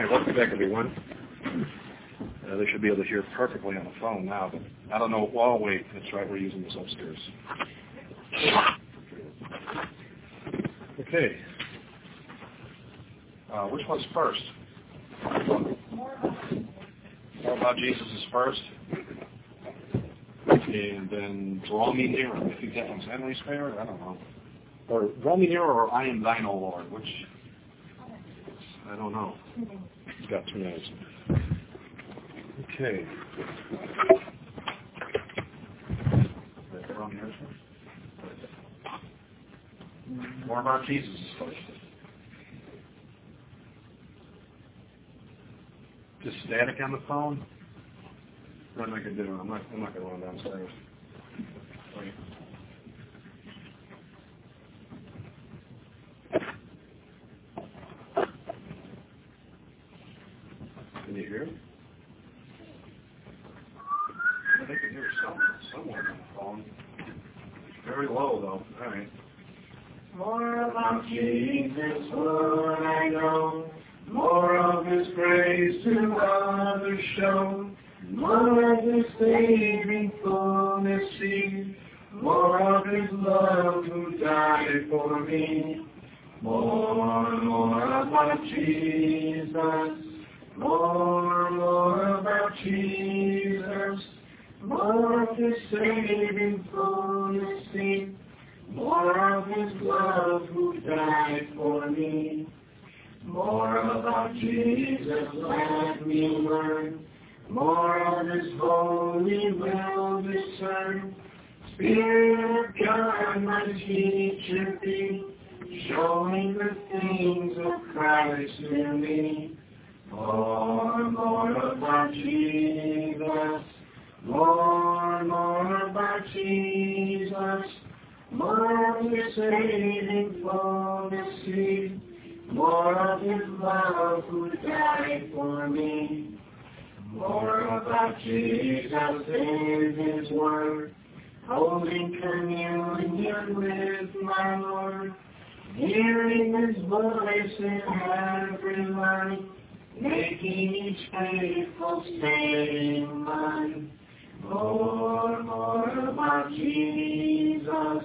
right, welcome back, everyone. They should be able to hear perfectly on the phone now, but I don't know. Well, wait, that's right, we're using this upstairs. Okay. Which one's first? More About Jesus is first. And then Draw Me Nearer. I think that one's Henry's favorite. I don't know. Or Draw Me Nearer or I Am Thine, O Lord. Which? I don't know. It's got 2 minutes. Okay. More About Jesus is first. Just static on the phone? What am I going to do? I'm not going to run downstairs. Wait. Can you hear it? I think I can hear somewhere on the phone. Very low, though. All right. More about Jesus would I know, more of His grace to others show, more of His saving fullness see, more of His love who died for me. More about Jesus, more about Jesus, more of His saving fullness see, more of His love who died for me. More about Jesus, let me learn. More of His holy will discern. Spirit of God, my teacher be, showing the things of Christ in me. More about Jesus. More about Jesus. More of His saving fullness see, more of His love who died for me. More about Jesus in His word, holding communion with my Lord, hearing His voice in every line, making each faithful saying mine. More about Jesus.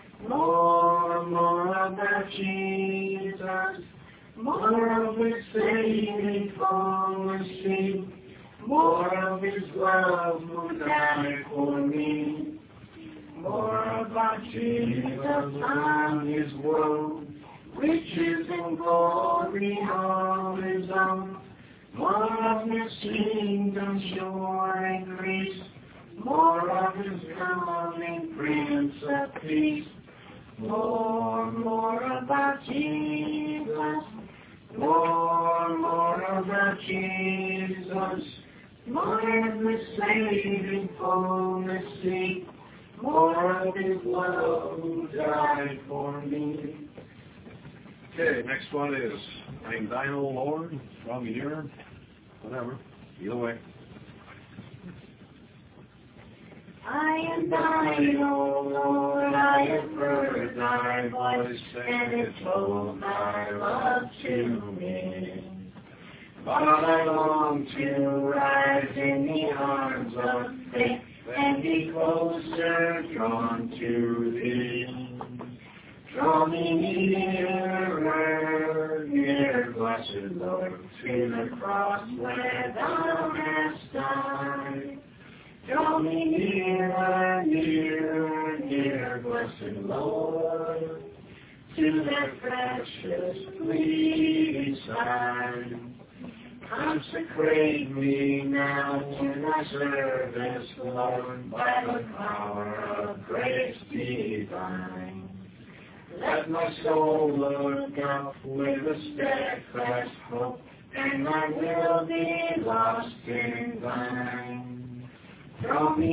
More about Jesus, more of His saving fullness see, more of His love who died for me. More about Jesus on His world, riches and glory all His own, more of His kingdom sure and grace, more of His coming Prince of Peace. More about Jesus, more about Jesus, more of His saving fullness see, more of His love who died for me. Okay, next one is I Am Thine, O Lord, Draw Me Nearer, whatever, either way. I am thine, O Lord, I have heard thy voice, and it told thy love to me. But I long to rise in the arms of faith, and be closer drawn to thee. Draw me nearer, near, blessed Lord, to the cross where thou hast died. Draw me nearer, nearer, blessed Lord, to that precious bleeding side. Consecrate me now to thy service, Lord, by the power of grace divine. Let my soul look up with a steadfast hope, and I will be lost in thine. Draw me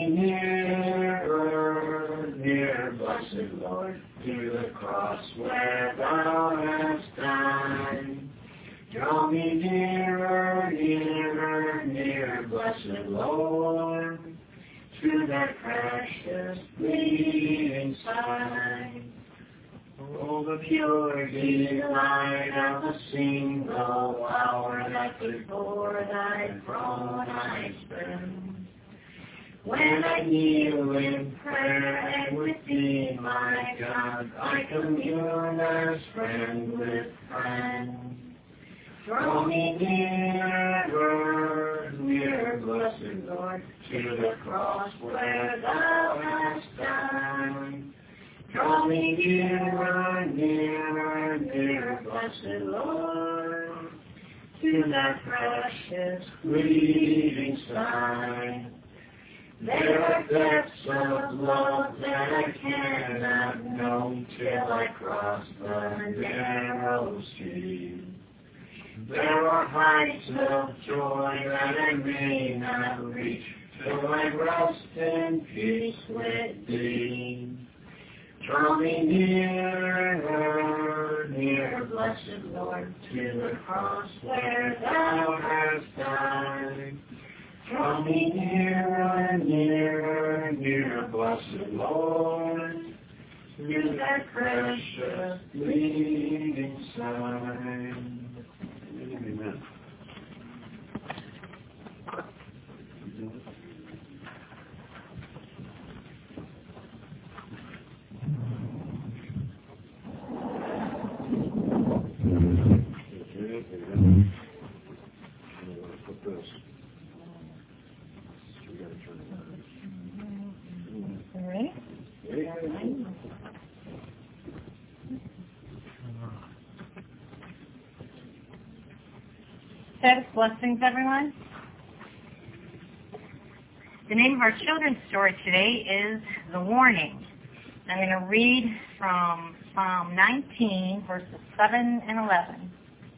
nearer, blessed Lord, to the cross where thou hast died. Draw me nearer, blessed Lord, to that precious bleeding side. Oh, the pure delight of a single hour that before thy throne I spend. When I kneel in prayer and with thee, my God, I commune as friend with friend. Draw me nearer, near, blessed Lord, to the cross where thou hast died. Draw me nearer, nearer, near, blessed Lord, to that precious bleeding side. There are depths of love that I cannot know till I cross the narrow sea. There are heights of joy that I may not reach till I rest in peace with thee. Draw me nearer, near, blessed Lord, to the cross where thou hast died. Draw me nearer, nearer, near, blessed Lord, to that precious bleeding side. Amen. Put this. We got to turn it on. All right. Sabbath blessings, everyone. The name of our children's story today is The Warning. I'm going to read from Psalm 19, verses 7 and 11.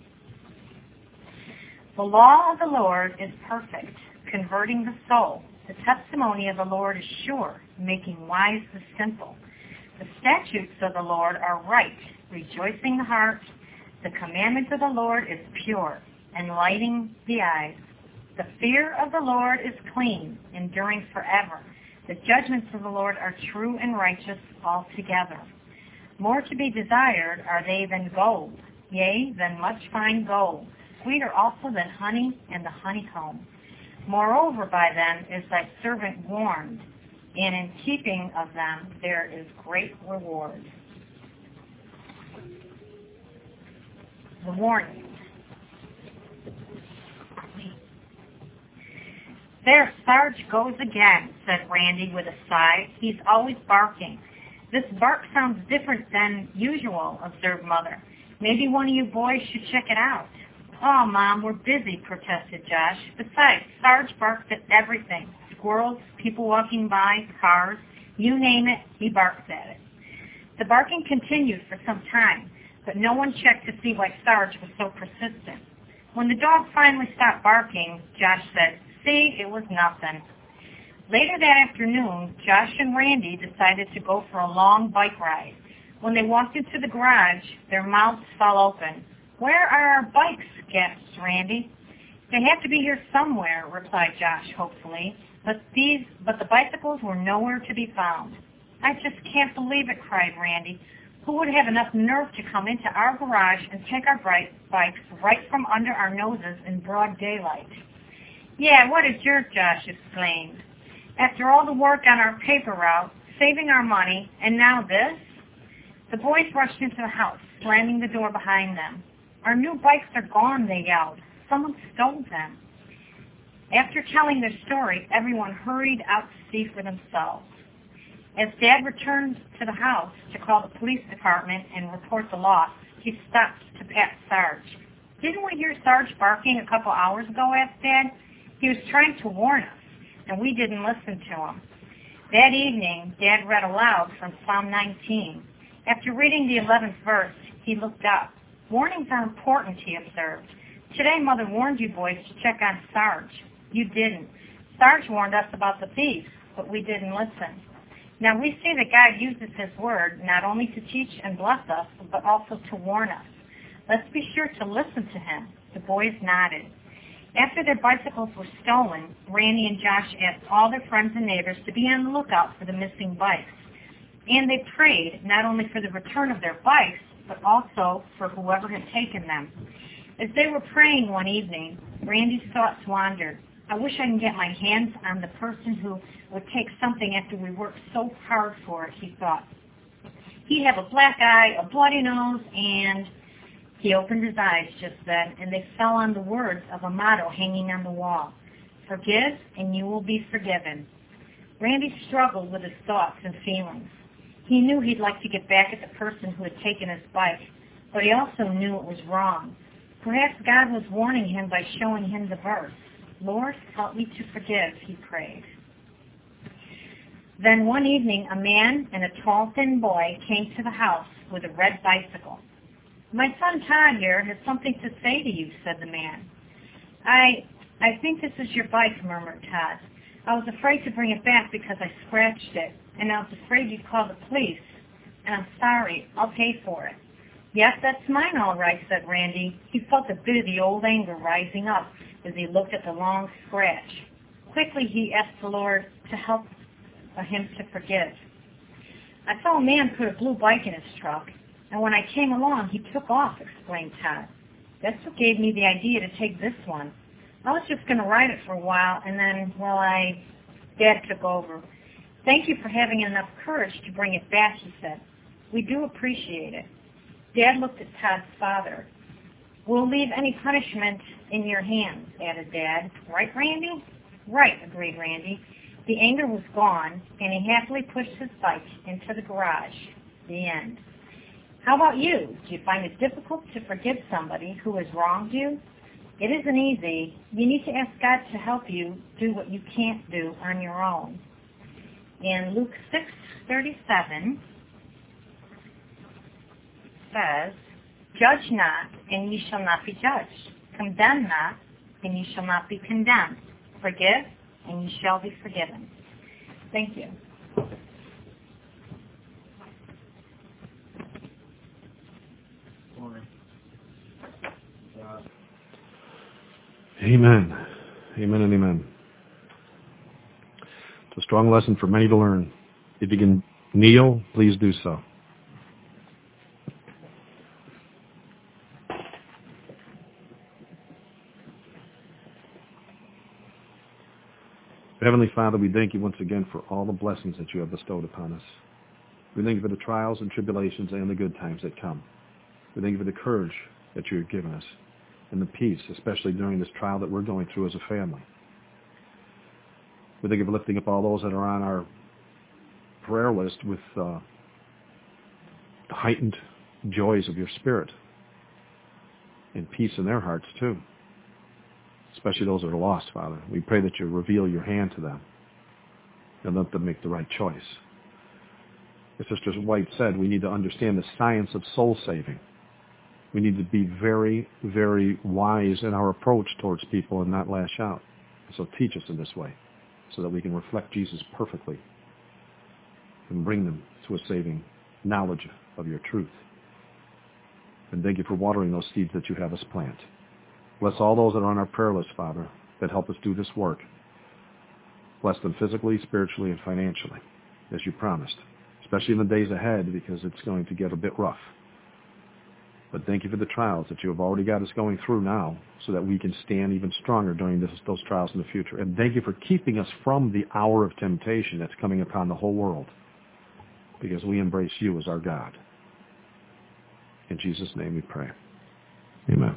The law of the Lord is perfect, converting the soul. The testimony of the Lord is sure, making wise the simple. The statutes of the Lord are right, rejoicing the heart. The commandment of the Lord is pure, enlightening the eyes. The fear of the Lord is clean, enduring forever. The judgments of the Lord are true and righteous altogether. More to be desired are they than gold, yea, than much fine gold, sweeter also than honey and the honeycomb. Moreover, by them is thy servant warned, and in keeping of them there is great reward. The warning. There, Sarge goes again, said Randy with a sigh. He's always barking. This bark sounds different than usual, observed Mother. Maybe one of you boys should check it out. Oh, Mom, we're busy, protested Josh. Besides, Sarge barks at everything. Squirrels, people walking by, cars, you name it, he barks at it. The barking continued for some time, but no one checked to see why Sarge was so persistent. When the dog finally stopped barking, Josh said, "See, it was nothing." Later that afternoon, Josh and Randy decided to go for a long bike ride. When they walked into the garage, their mouths fell open. "Where are our bikes?" gasped Randy. "They have to be here somewhere," replied Josh hopefully, but the bicycles were nowhere to be found. "I just can't believe it," cried Randy. "Who would have enough nerve to come into our garage and take our bikes right from under our noses in broad daylight?" "Yeah, what a jerk," Josh exclaimed. "After all the work on our paper route, saving our money, and now this?" The boys rushed into the house, slamming the door behind them. "Our new bikes are gone," they yelled. "Someone stole them." After telling their story, everyone hurried out to see for themselves. As Dad returned to the house to call the police department and report the loss, he stopped to pat Sarge. "Didn't we hear Sarge barking a couple hours ago?" asked Dad. "He was trying to warn us, and we didn't listen to him." That evening, Dad read aloud from Psalm 19. After reading the 11th verse, he looked up. "Warnings are important," he observed. "Today, Mother warned you boys to check on Sarge. You didn't. Sarge warned us about the thieves, but we didn't listen. Now we see that God uses His Word not only to teach and bless us, but also to warn us. Let's be sure to listen to Him." The boys nodded. After their bicycles were stolen, Randy and Josh asked all their friends and neighbors to be on the lookout for the missing bikes. And they prayed not only for the return of their bikes, but also for whoever had taken them. As they were praying one evening, Randy's thoughts wandered. I wish I can get my hands on the person who would take something after we worked so hard for it, he thought. He'd have a black eye, a bloody nose, and... He opened his eyes just then, and they fell on the words of a motto hanging on the wall. Forgive, and you will be forgiven. Randy struggled with his thoughts and feelings. He knew he'd like to get back at the person who had taken his bike, but he also knew it was wrong. Perhaps God was warning him by showing him the verse. Lord, help me to forgive, he prayed. Then one evening, a man and a tall, thin boy came to the house with a red bicycle. My son Todd here has something to say to you, said the man. I think this is your bike, murmured Todd. I was afraid to bring it back because I scratched it, and I was afraid you'd call the police. And I'm sorry, I'll pay for it. Yes, that's mine all right, said Randy. He felt a bit of the old anger rising up as he looked at the long scratch. Quickly he asked the Lord to help him to forgive. I saw a man put a blue bike in his truck, and when I came along, he took off, explained Todd. That's what gave me the idea to take this one. I was just going to ride it for a while, and then, Dad took over. Thank you for having enough courage to bring it back, he said. We do appreciate it. Dad looked at Todd's father. We'll leave any punishment in your hands, added Dad. Right, Randy? Right, agreed Randy. The anger was gone, and he happily pushed his bike into the garage. The end. How about you? Do you find it difficult to forgive somebody who has wronged you? It isn't easy. You need to ask God to help you do what you can't do on your own. In Luke 6:37 says, Judge not, and ye shall not be judged. Condemn not, and ye shall not be condemned. Forgive, and ye shall be forgiven. Thank you. Amen. Amen and amen. It's a strong lesson for many to learn. If you can kneel, please do so. Heavenly Father, we thank you once again for all the blessings that you have bestowed upon us. We thank you for the trials and tribulations and the good times that come. We thank you for the courage that you have given us and the peace, especially during this trial that we're going through as a family. We thank you for lifting up all those that are on our prayer list with the heightened joys of your Spirit and peace in their hearts too, especially those that are lost, Father. We pray that you reveal your hand to them and let them make the right choice. As Sister White said, we need to understand the science of soul saving. We need to be very, very wise in our approach towards people and not lash out. So teach us in this way so that we can reflect Jesus perfectly and bring them to a saving knowledge of your truth. And thank you for watering those seeds that you have us plant. Bless all those that are on our prayer list, Father, that help us do this work. Bless them physically, spiritually, and financially, as you promised, especially in the days ahead because it's going to get a bit rough. But thank you for the trials that you have already got us going through now so that we can stand even stronger during those trials in the future. And thank you for keeping us from the hour of temptation that's coming upon the whole world because we embrace you as our God. In Jesus' name we pray. Amen.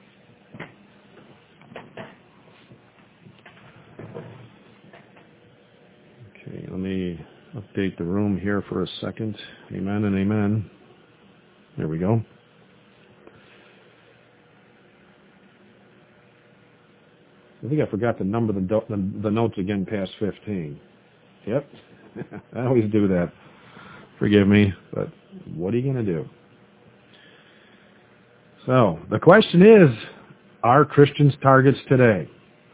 Okay, let me update the room here for a second. Amen and amen. There we go. I think I forgot to number the notes again past 15. Yep. I always do that. Forgive me, but what are you going to do? So, the question is, are Christians targets today?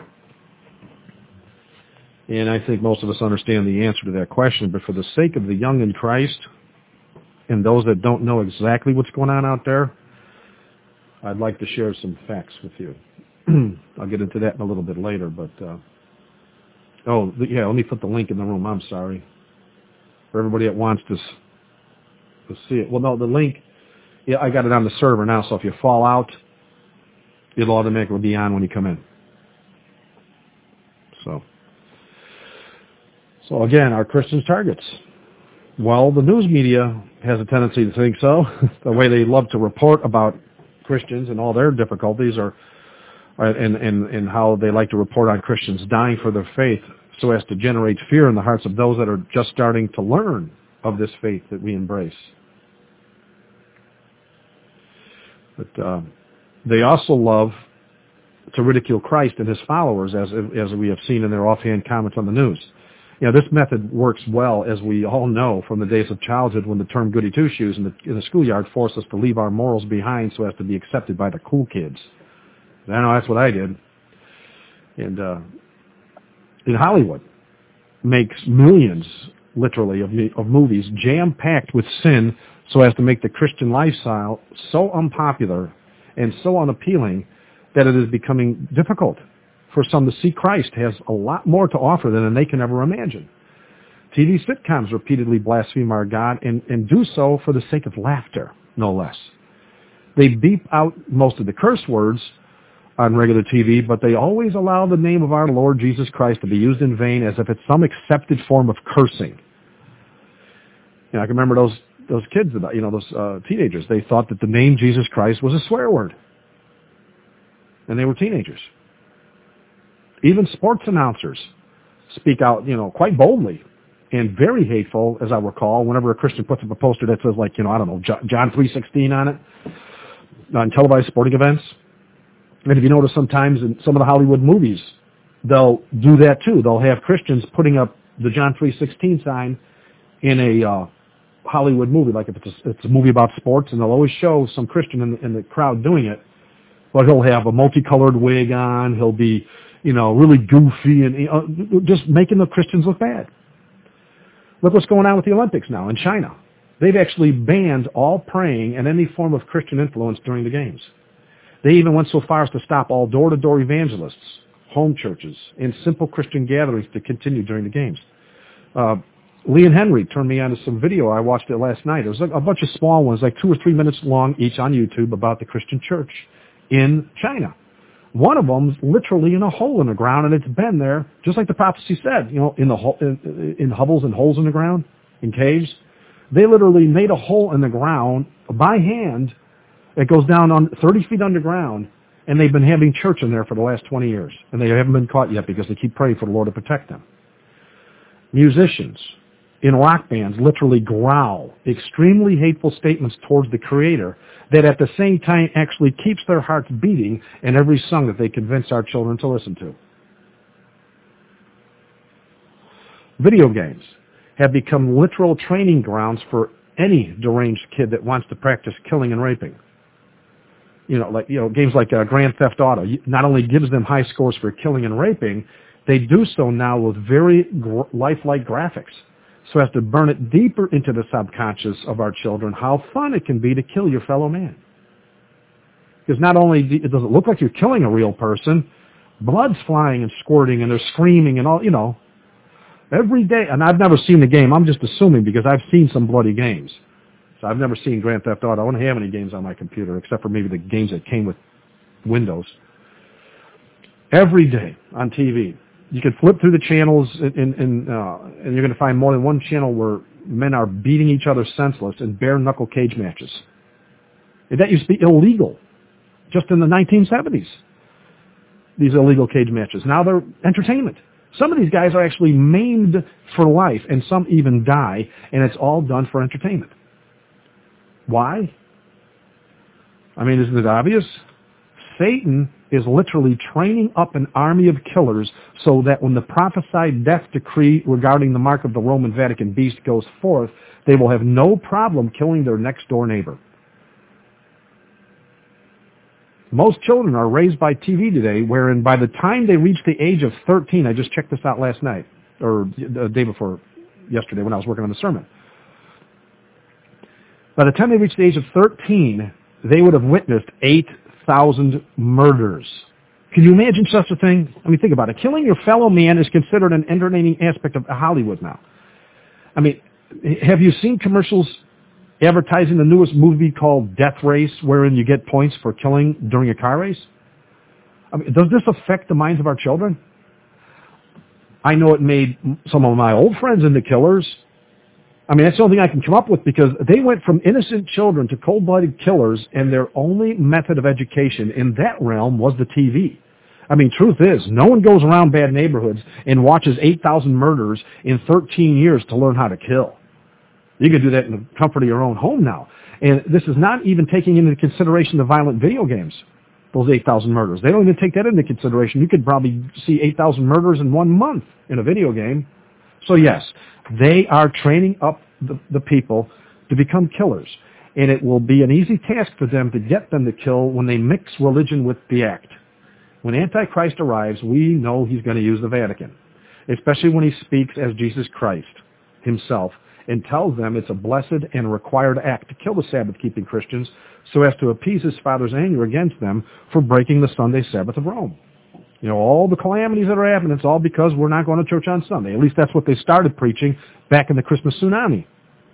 And I think most of us understand the answer to that question, but for the sake of the young in Christ and those that don't know exactly what's going on out there, I'd like to share some facts with you. I'll get into that in a little bit later, but, let me put the link in the room. I'm sorry. For everybody that wants to see it. Well, no, the link Yeah, I got it on the server now, so if you fall out, it'll automatically be on when you come in. So again, are Christians targets? Well, the news media has a tendency to think so. The way they love to report about Christians and all their difficulties and how they like to report on Christians dying for their faith so as to generate fear in the hearts of those that are just starting to learn of this faith that we embrace. But they also love to ridicule Christ and his followers, as we have seen in their offhand comments on the news. You know, this method works well, as we all know, from the days of childhood when the term goody two-shoes in the schoolyard forced us to leave our morals behind so as to be accepted by the cool kids. I know that's what I did. And in Hollywood, makes millions, literally, of movies jam-packed with sin so as to make the Christian lifestyle so unpopular and so unappealing that it is becoming difficult for some to see Christ has a lot more to offer than they can ever imagine. TV sitcoms repeatedly blaspheme our God and do so for the sake of laughter, no less. They beep out most of the curse words on regular TV, but they always allow the name of our Lord Jesus Christ to be used in vain as if it's some accepted form of cursing. You know, I can remember those kids, those teenagers. They thought that the name Jesus Christ was a swear word. And they were teenagers. Even sports announcers speak out, quite boldly and very hateful, as I recall, whenever a Christian puts up a poster that says, John 3:16 on it, on televised sporting events. And if you notice, sometimes in some of the Hollywood movies, they'll do that too. They'll have Christians putting up the John 3:16 sign in a Hollywood movie, like if it's a movie about sports, and they'll always show some Christian in the crowd doing it. But he'll have a multicolored wig on. He'll be, really goofy and just making the Christians look bad. Look what's going on with the Olympics now in China. They've actually banned all praying and any form of Christian influence during the games. They even went so far as to stop all door-to-door evangelists, home churches, and simple Christian gatherings to continue during the games. Lee and Henry turned me on to some video. I watched it last night. It was a bunch of small ones, like 2 or 3 minutes long each on YouTube, about the Christian church in China. One of them's literally in a hole in the ground, and it's been there, just like the prophecy said, in hovels and holes in the ground, in caves. They literally made a hole in the ground by hand. It goes down on 30 feet underground, and they've been having church in there for the last 20 years, and they haven't been caught yet because they keep praying for the Lord to protect them. Musicians in rock bands literally growl extremely hateful statements towards the Creator that at the same time actually keeps their hearts beating in every song that they convince our children to listen to. Video games have become literal training grounds for any deranged kid that wants to practice killing and raping. Games like Grand Theft Auto not only gives them high scores for killing and raping, they do so now with very lifelike graphics, so as to burn it deeper into the subconscious of our children how fun it can be to kill your fellow man. Because not only does it look like you're killing a real person, blood's flying and squirting and they're screaming and all, every day. And I've never seen the game. I'm just assuming because I've seen some bloody games. So I've never seen Grand Theft Auto. I don't have any games on my computer except for maybe the games that came with Windows. Every day on TV, you can flip through the channels and you're going to find more than one channel where men are beating each other senseless in bare-knuckle cage matches. And that used to be illegal just in the 1970s, these illegal cage matches. Now they're entertainment. Some of these guys are actually maimed for life, and some even die, and it's all done for entertainment. Why? I mean, isn't it obvious? Satan is literally training up an army of killers so that when the prophesied death decree regarding the mark of the Roman Vatican beast goes forth, they will have no problem killing their next-door neighbor. Most children are raised by TV today, wherein by the time they reach the age of 13, I just checked this out last night, or the day before yesterday when I was working on the sermon. By the time they reach the age of 13, they would have witnessed 8,000 murders. Can you imagine such a thing? I mean, think about it. Killing your fellow man is considered an entertaining aspect of Hollywood now. I mean, have you seen commercials advertising the newest movie called Death Race, wherein you get points for killing during a car race? I mean, does this affect the minds of our children? I know it made some of my old friends into killers. I mean, that's the only thing I can come up with, because they went from innocent children to cold-blooded killers, and their only method of education in that realm was the TV. I mean, truth is, no one goes around bad neighborhoods and watches 8,000 murders in 13 years to learn how to kill. You can do that in the comfort of your own home now. And this is not even taking into consideration the violent video games, those 8,000 murders. They don't even take that into consideration. You could probably see 8,000 murders in 1 month in a video game. So yes, they are training up the people to become killers. And it will be an easy task for them to get them to kill when they mix religion with the act. When Antichrist arrives, we know he's going to use the Vatican, especially when he speaks as Jesus Christ himself and tells them it's a blessed and required act to kill the Sabbath-keeping Christians so as to appease his Father's anger against them for breaking the Sunday Sabbath of Rome. You know, all the calamities that are happening, it's all because we're not going to church on Sunday. At least that's what they started preaching back in the Christmas tsunami.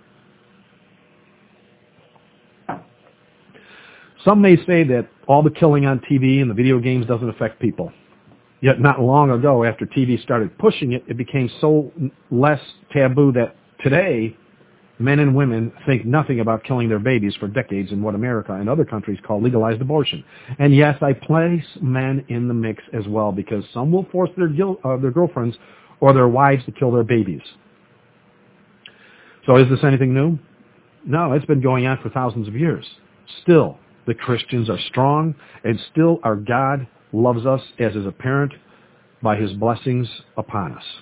Some may say that all the killing on TV and the video games doesn't affect people. Yet not long ago, after TV started pushing it, it became so less taboo that today, men and women think nothing about killing their babies for decades in what America and other countries call legalized abortion. And yes, I place men in the mix as well, because some will force their girlfriends or their wives to kill their babies. So is this anything new? No, it's been going on for thousands of years. Still, the Christians are strong, and still our God loves us as is apparent by his blessings upon us.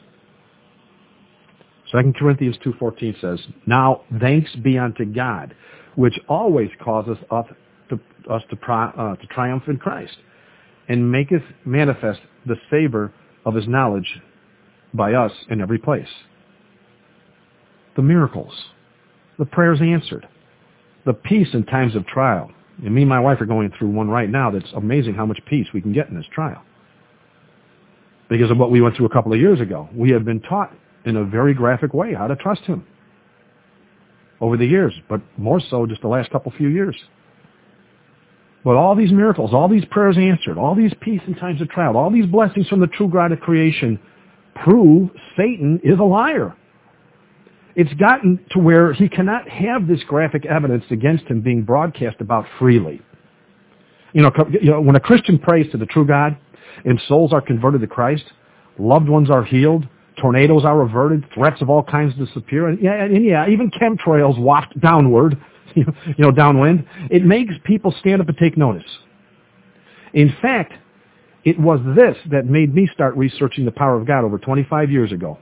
2 Corinthians 2:14 says, "Now thanks be unto God, which always causes us to triumph in Christ, and maketh manifest the savor of his knowledge by us in every place." The miracles, the prayers answered, the peace in times of trial. And me and my wife are going through one right now that's amazing how much peace we can get in this trial. Because of what we went through a couple of years ago. We have been taught in a very graphic way how to trust him over the years, but more so just the last few years. But all these miracles, all these prayers answered, all these peace in times of trial, all these blessings from the true God of creation prove Satan is a liar. It's gotten to where he cannot have this graphic evidence against him being broadcast about freely. You know, when a Christian prays to the true God and souls are converted to Christ, loved ones are healed, tornadoes are averted, threats of all kinds disappear, and even chemtrails waft downward, downwind. It makes people stand up and take notice. In fact, it was this that made me start researching the power of God over 25 years ago.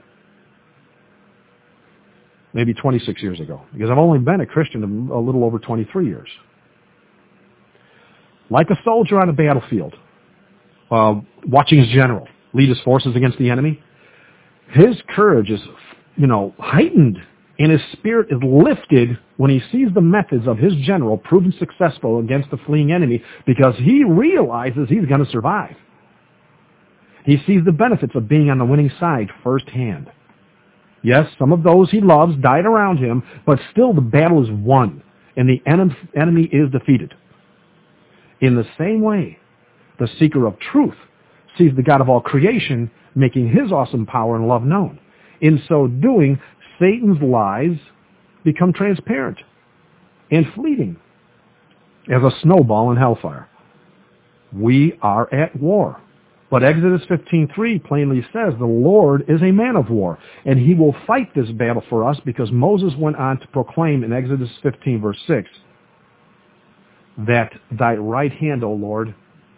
Maybe 26 years ago, because I've only been a Christian a little over 23 years. Like a soldier on a battlefield, watching his general lead his forces against the enemy, his courage is, heightened, and his spirit is lifted when he sees the methods of his general proven successful against the fleeing enemy, because he realizes he's going to survive. He sees the benefits of being on the winning side firsthand. Yes, some of those he loves died around him, but still the battle is won, and the enemy is defeated. In the same way, the seeker of truth sees the God of all creation making his awesome power and love known. In so doing, Satan's lies become transparent and fleeting as a snowball in hellfire. We are at war. But Exodus 15:3 plainly says the Lord is a man of war, and he will fight this battle for us, because Moses went on to proclaim in Exodus 15 verse 6 that thy right hand, O Lord,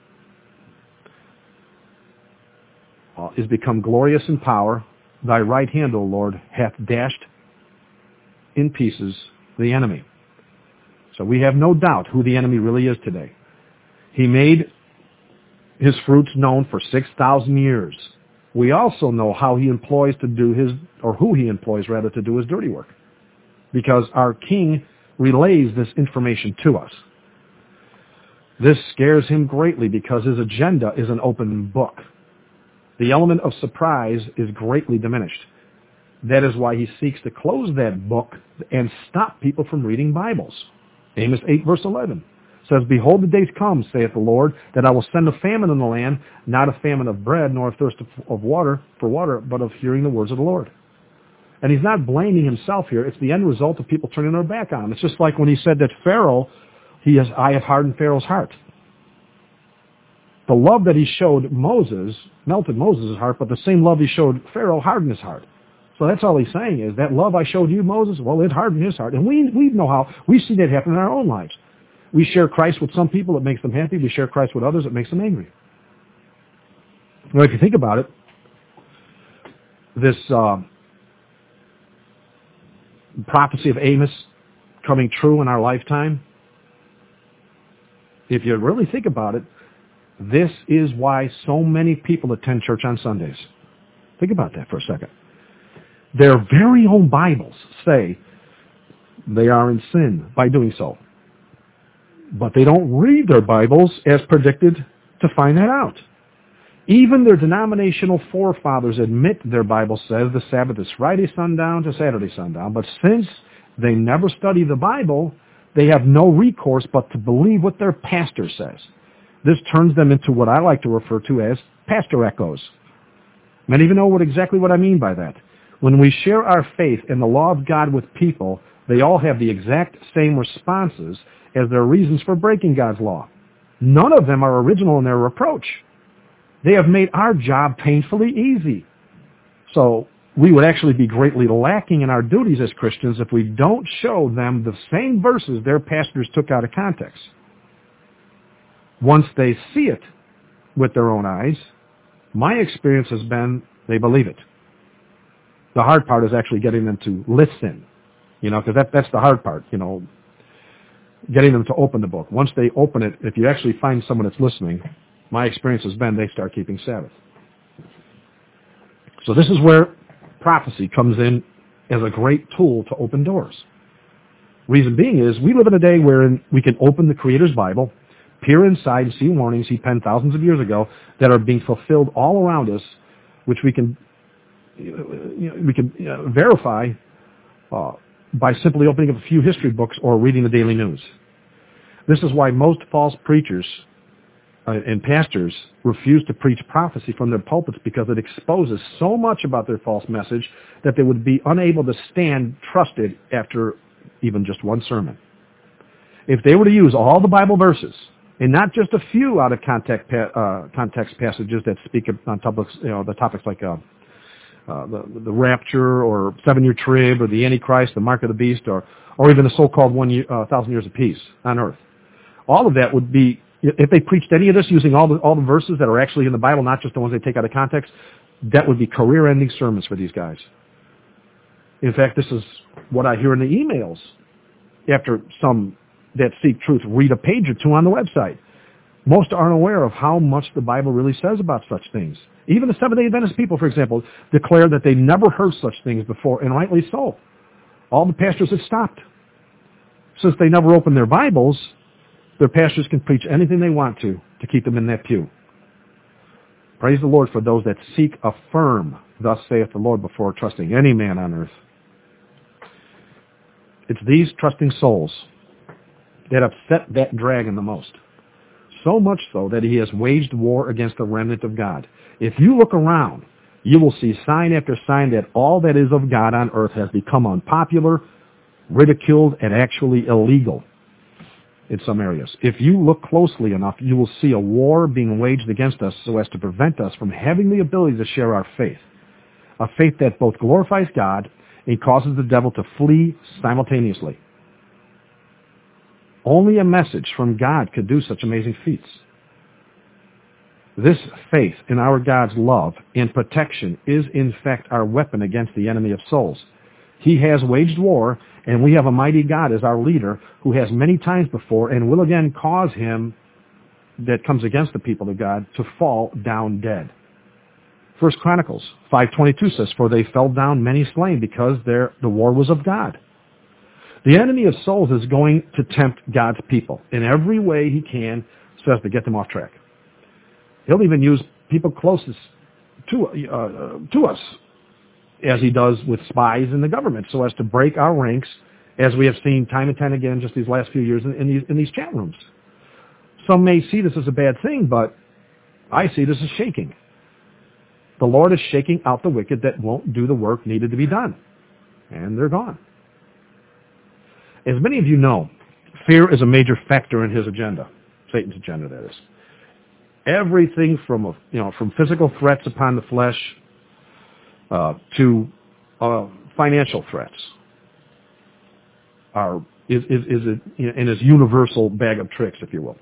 is become glorious in power. Thy right hand, O Lord, hath dashed in pieces the enemy. So we have no doubt who the enemy really is today. He made his fruits known for 6,000 years. We also know how he employs to do his, or who he employs rather, to do his dirty work, because our King relays this information to us. This scares him greatly because his agenda is an open book. The element of surprise is greatly diminished. That is why he seeks to close that book and stop people from reading Bibles. Amos 8, verse 11 says, "Behold, the days come, saith the Lord, that I will send a famine in the land, not a famine of bread, nor a thirst of water, but of hearing the words of the Lord." And he's not blaming himself here. It's the end result of people turning their back on him. It's just like when he said that Pharaoh, I have hardened Pharaoh's heart. The love that he showed Moses melted Moses' heart, but the same love he showed Pharaoh hardened his heart. So that's all he's saying is, that love I showed you, Moses, well, it hardened his heart. And we know how. We see that happen in our own lives. We share Christ with some people, it makes them happy. We share Christ with others, it makes them angry. Well, if you think about it, this prophecy of Amos coming true in our lifetime, if you really think about it, this is why so many people attend church on Sundays. Think about that for a second. Their very own Bibles say they are in sin by doing so. But they don't read their Bibles as predicted to find that out. Even their denominational forefathers admit their Bible says the Sabbath is Friday sundown to Saturday sundown, but since they never study the Bible, they have no recourse but to believe what their pastor says. This turns them into what I like to refer to as pastor echoes. Many of you know exactly what I mean by that. When we share our faith in the law of God with people, they all have the exact same responses as their reasons for breaking God's law. None of them are original in their approach. They have made our job painfully easy. So we would actually be greatly lacking in our duties as Christians if we don't show them the same verses their pastors took out of context. Once they see it with their own eyes, my experience has been they believe it. The hard part is actually getting them to listen, because that's the hard part, getting them to open the book. Once they open it, if you actually find someone that's listening, my experience has been they start keeping Sabbath. So this is where prophecy comes in as a great tool to open doors. Reason being is we live in a day where we can open the Creator's Bible, peer inside and see warnings he penned thousands of years ago that are being fulfilled all around us, which we can verify by simply opening up a few history books or reading the daily news. This is why most false preachers and pastors refuse to preach prophecy from their pulpits, because it exposes so much about their false message that they would be unable to stand trusted after even just one sermon. If they were to use all the Bible verses, and not just a few out of context passages that speak on topics, the topics like the rapture or 7-year trib or the Antichrist, the mark of the beast, or even the so-called 1,000 years of peace on earth. All of that would be, if they preached any of this using all the verses that are actually in the Bible, not just the ones they take out of context, that would be career-ending sermons for these guys. In fact, this is what I hear in the emails after some that seek truth read a page or two on the website. Most aren't aware of how much the Bible really says about such things. Even the Seventh-day Adventist people, for example, declare that they never heard such things before, and rightly so. All the pastors have stopped. Since they never opened their Bibles, their pastors can preach anything they want to keep them in that pew. Praise the Lord for those that seek a firm, thus saith the Lord, before trusting any man on earth. It's these trusting souls that upset that dragon the most. So much so that he has waged war against the remnant of God. If you look around, you will see sign after sign that all that is of God on earth has become unpopular, ridiculed, and actually illegal in some areas. If you look closely enough, you will see a war being waged against us so as to prevent us from having the ability to share our faith. A faith that both glorifies God and causes the devil to flee simultaneously. Only a message from God could do such amazing feats. This faith in our God's love and protection is in fact our weapon against the enemy of souls. He has waged war, and we have a mighty God as our leader who has many times before and will again cause him that comes against the people of God to fall down dead. 1 Chronicles 5:22 says, "For they fell down many slain because the war was of God." The enemy of souls is going to tempt God's people in every way he can so as to get them off track. He'll even use people closest to us as he does with spies in the government, so as to break our ranks, as we have seen time and time again just these last few years in these chat rooms. Some may see this as a bad thing, but I see this as shaking. The Lord is shaking out the wicked that won't do the work needed to be done. And they're gone. As many of you know, fear is a major factor in his agenda, Satan's agenda, that is. Everything from physical threats upon the flesh to financial threats is in his universal bag of tricks, if you will.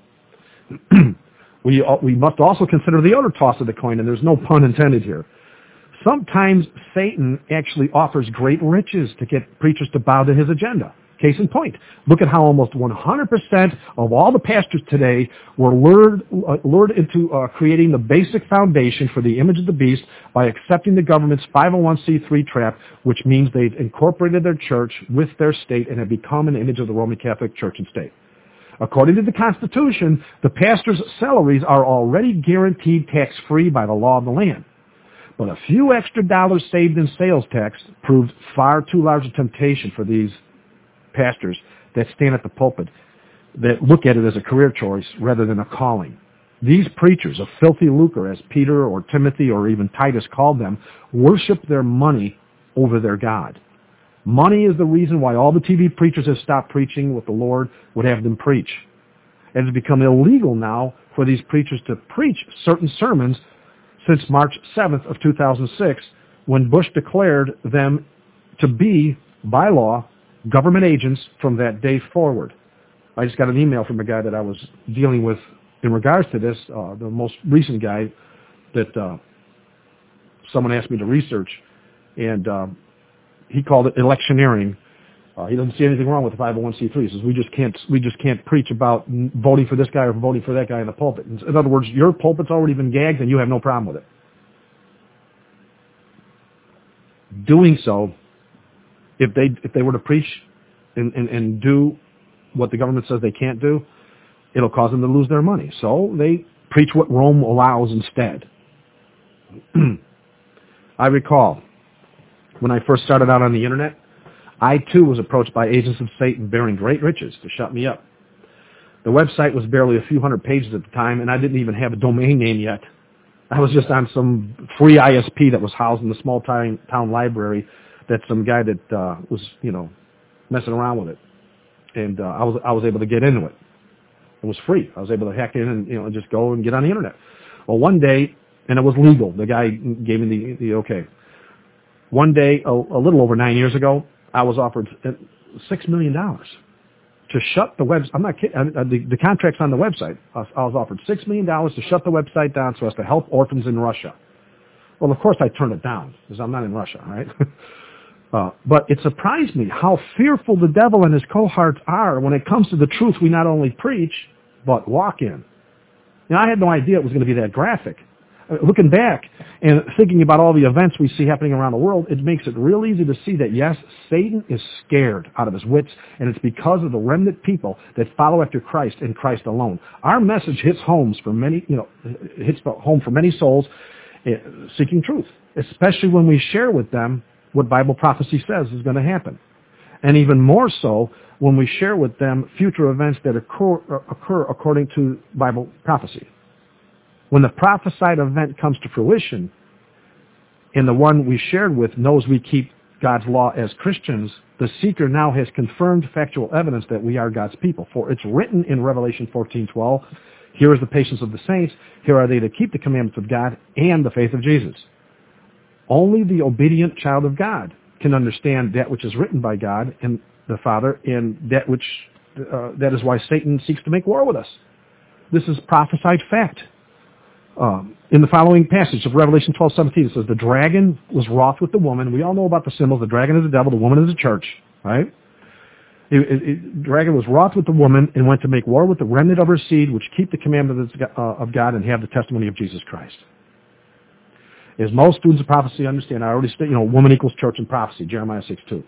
We must also consider the other toss of the coin, and there's no pun intended here. Sometimes Satan actually offers great riches to get preachers to bow to his agenda. Case in point, look at how almost 100% of all the pastors today were lured into creating the basic foundation for the image of the beast by accepting the government's 501c3 trap, which means they've incorporated their church with their state and have become an image of the Roman Catholic Church and state. According to the Constitution, the pastors' salaries are already guaranteed tax-free by the law of the land. But a few extra dollars saved in sales tax proved far too large a temptation for these pastors that stand at the pulpit, that look at it as a career choice rather than a calling. These preachers of filthy lucre, as Peter or Timothy or even Titus called them, worship their money over their God. Money is the reason why all the TV preachers have stopped preaching what the Lord would have them preach. It has become illegal now for these preachers to preach certain sermons since March 7th of 2006, when Bush declared them to be, by law, government agents from that day forward. I just got an email from a guy that I was dealing with in regards to this, the most recent guy that someone asked me to research, and he called it electioneering. He doesn't see anything wrong with the 501c3. He says we just can't preach about voting for this guy or voting for that guy in the pulpit. In other words, your pulpit's already been gagged and you have no problem with it. Doing so, if they were to preach and do what the government says they can't do, it'll cause them to lose their money. So they preach what Rome allows instead. I recall when I first started out on the internet, I too was approached by agents of Satan bearing great riches to shut me up. The website was barely a few hundred pages at the time, and I didn't even have a domain name yet. I was just on some free ISP that was housed in the small town library that some guy that was, messing around with it. And I was able to get into it. It was free. I was able to hack in and just go and get on the internet. Well, one day, and it was legal. The guy gave me the okay. One day, a little over 9 years ago, I was offered $6 million to shut the website. I'm not kidding. The contract's on the website. I was offered $6 million to shut the website down so as to help orphans in Russia. Well, of course, I turned it down because I'm not in Russia, right? But it surprised me how fearful the devil and his cohorts are when it comes to the truth we not only preach, but walk in. Now, I had no idea it was going to be that graphic. Looking back and thinking about all the events we see happening around the world, it makes it real easy to see that, yes, Satan is scared out of his wits, and it's because of the remnant people that follow after Christ and Christ alone. Our message hits home for many souls seeking truth, especially when we share with them what Bible prophecy says is going to happen. And even more so when we share with them future events that occur according to Bible prophecy. When the prophesied event comes to fruition, and the one we shared with knows we keep God's law as Christians, the seeker now has confirmed factual evidence that we are God's people. For it's written in Revelation 14:12, here is the patience of the saints, here are they that keep the commandments of God and the faith of Jesus. Only the obedient child of God can understand that which is written by God and the Father, and that is why Satan seeks to make war with us. This is prophesied fact. In the following passage of Revelation 12:17, it says, the dragon was wroth with the woman. We all know about the symbols. The dragon is the devil, the woman is the church, right? The dragon was wroth with the woman and went to make war with the remnant of her seed, which keep the commandments of God and have the testimony of Jesus Christ. As most students of prophecy understand, I already said, woman equals church in prophecy, Jeremiah 6:2.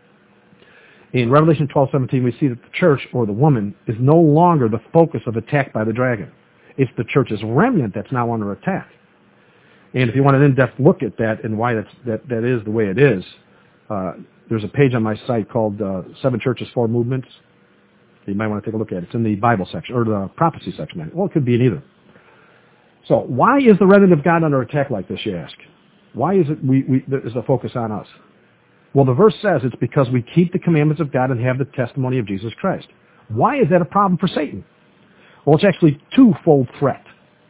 In Revelation 12:17, we see that the church, or the woman, is no longer the focus of attack by the dragon. It's the church's remnant that's now under attack. And if you want an in-depth look at that and why that is the way it is, there's a page on my site called 7 Churches, 4 Movements. You might want to take a look at it. It's in the Bible section, or the prophecy section. Well, it could be in either. So why is the remnant of God under attack like this, you ask? Why is it is the focus on us? Well, the verse says it's because we keep the commandments of God and have the testimony of Jesus Christ. Why is that a problem for Satan? Well, it's actually twofold threat.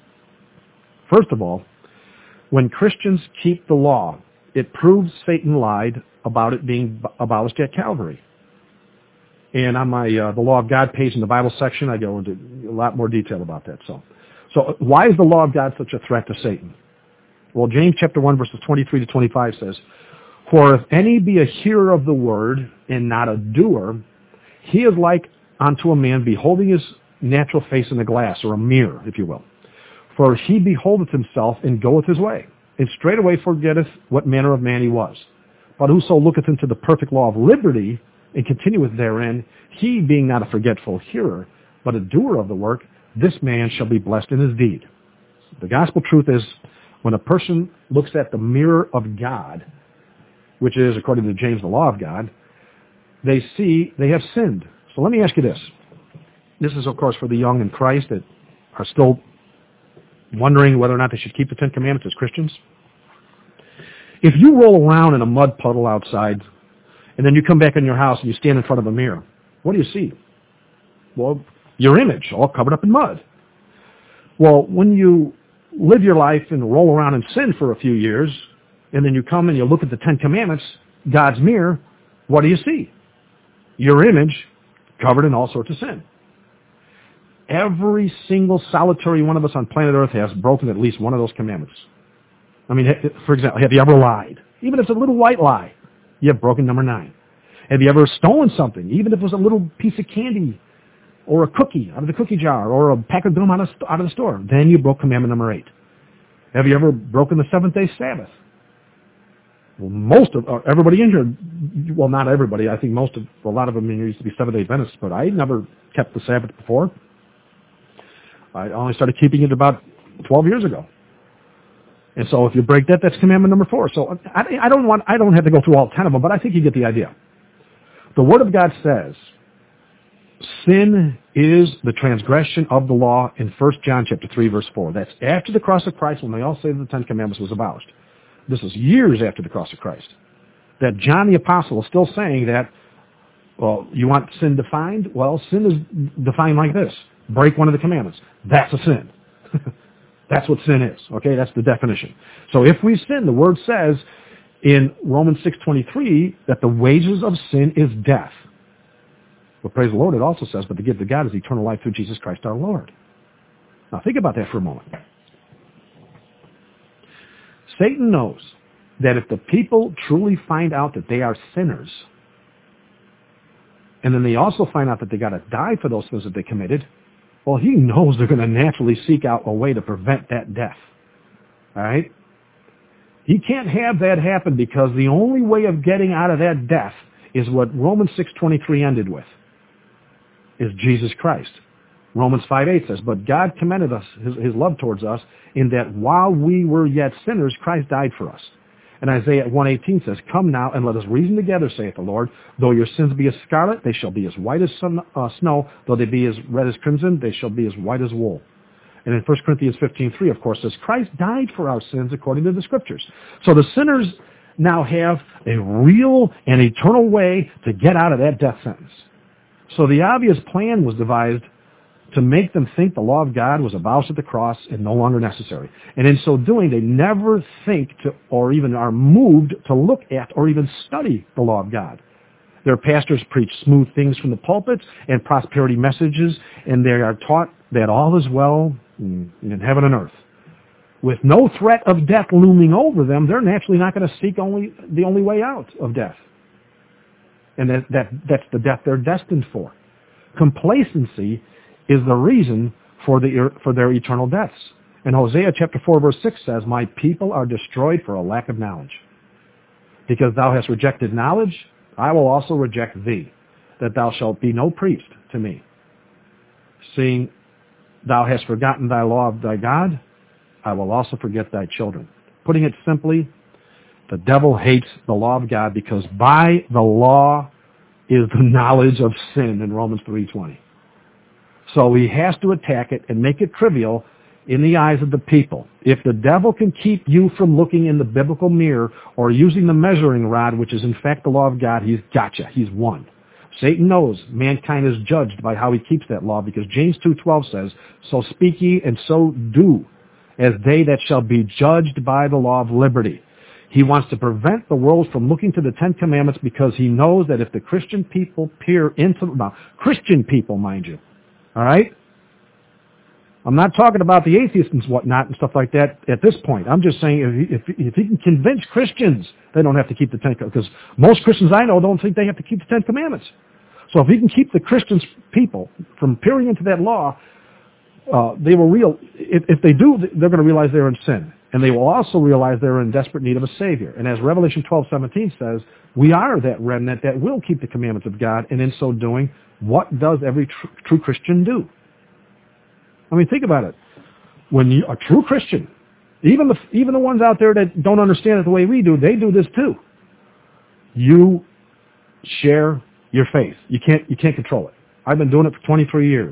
First of all, when Christians keep the law, it proves Satan lied about it being abolished at Calvary. And on my the Law of God page in the Bible section, I go into a lot more detail about that. So why is the law of God such a threat to Satan? Well, James chapter 1, verses 23 to 25 says, "For if any be a hearer of the word and not a doer, he is like unto a man beholding his natural face in a glass," or a mirror, if you will. "For he beholdeth himself and goeth his way, and straightway forgetteth what manner of man he was. But whoso looketh into the perfect law of liberty, and continueth therein, he being not a forgetful hearer, but a doer of the work, this man shall be blessed in his deed." The gospel truth is, when a person looks at the mirror of God, which is, according to James, the law of God, they see they have sinned. So let me ask you this. This is, of course, for the young in Christ that are still wondering whether or not they should keep the 10 Commandments as Christians. If you roll around in a mud puddle outside, and then you come back in your house and you stand in front of a mirror, what do you see? Well, your image, all covered up in mud. Well, when you live your life and roll around in sin for a few years, and then you come and you look at the 10 Commandments, God's mirror, what do you see? Your image covered in all sorts of sin. Every single solitary one of us on planet Earth has broken at least one of those commandments. I mean, for example, have you ever lied? Even if it's a little white lie, you have broken number 9. Have you ever stolen something? Even if it was a little piece of candy or a cookie out of the cookie jar or a pack of gum out of the store, then you broke commandment number 8. Have you ever broken the 7th-day Sabbath? Well, everybody in here, well, not everybody. I think a lot of them used to be 7-day Adventists, but I never kept the Sabbath before. I only started keeping it about 12 years ago. And so if you break that, that's commandment number 4. So I don't have to go through all 10 of them, but I think you get the idea. The Word of God says sin is the transgression of the law in 1 John chapter 3, verse 4. That's after the cross of Christ, when they all say that the 10 Commandments was abolished. This is years after the cross of Christ. That John the Apostle is still saying that, well, you want sin defined? Well, sin is defined like this. Break one of the commandments. That's a sin. That's what sin is. Okay, that's the definition. So if we sin, the Word says in Romans 6:23 that the wages of sin is death. But praise the Lord, it also says, but the gift of God is eternal life through Jesus Christ our Lord. Now think about that for a moment. Satan knows that if the people truly find out that they are sinners, and then they also find out that they got to die for those sins that they committed, well, he knows they're going to naturally seek out a way to prevent that death. All right? He can't have that happen because the only way of getting out of that death is what Romans 6:23 ended with, is Jesus Christ. Romans 5:8 says, but God commended us, his love towards us, in that while we were yet sinners, Christ died for us. And Isaiah 1:18 says, come now and let us reason together, saith the Lord. Though your sins be as scarlet, they shall be as white as snow. Though they be as red as crimson, they shall be as white as wool. And in 1 Corinthians 15:3, of course, says, Christ died for our sins according to the Scriptures. So the sinners now have a real and eternal way to get out of that death sentence. So the obvious plan was devised to make them think the law of God was abolished at the cross and no longer necessary. And in so doing, they never think to, or even are moved to look at or even study the law of God. Their pastors preach smooth things from the pulpits and prosperity messages, and they are taught that all is well in heaven and earth. With no threat of death looming over them, they're naturally not going to seek the only way out of death. And that's the death they're destined for. Complacency is the reason for their eternal deaths. And Hosea chapter 4 verse 6 says, my people are destroyed for a lack of knowledge. Because thou hast rejected knowledge, I will also reject thee, that thou shalt be no priest to me. Seeing thou hast forgotten thy law of thy God, I will also forget thy children. Putting it simply, the devil hates the law of God because by the law is the knowledge of sin in Romans 3:20. So he has to attack it and make it trivial in the eyes of the people. If the devil can keep you from looking in the biblical mirror or using the measuring rod, which is in fact the law of God, he's got you. He's won. Satan knows mankind is judged by how he keeps that law because James 2:12 says, "So speak ye and so do, as they that shall be judged by the law of liberty." He wants to prevent the world from looking to the Ten Commandments because he knows that if the Christian people peer into, now, Christian people, mind you, all right? I'm not talking about the atheists and whatnot and stuff like that at this point. I'm just saying if he can convince Christians they don't have to keep the Ten Commandments, because most Christians I know don't think they have to keep the Ten Commandments. So if he can keep the Christians people from peering into that law, they will if they do, they're going to realize they're in sin. And they will also realize they're in desperate need of a Savior. And as Revelation 12:17 says, we are that remnant that will keep the commandments of God, and in so doing, what does every true Christian do? I mean, think about it. When you, a true Christian, even the ones out there that don't understand it the way we do, they do this too. You share your faith. You can't control it. I've been doing it for 23 years.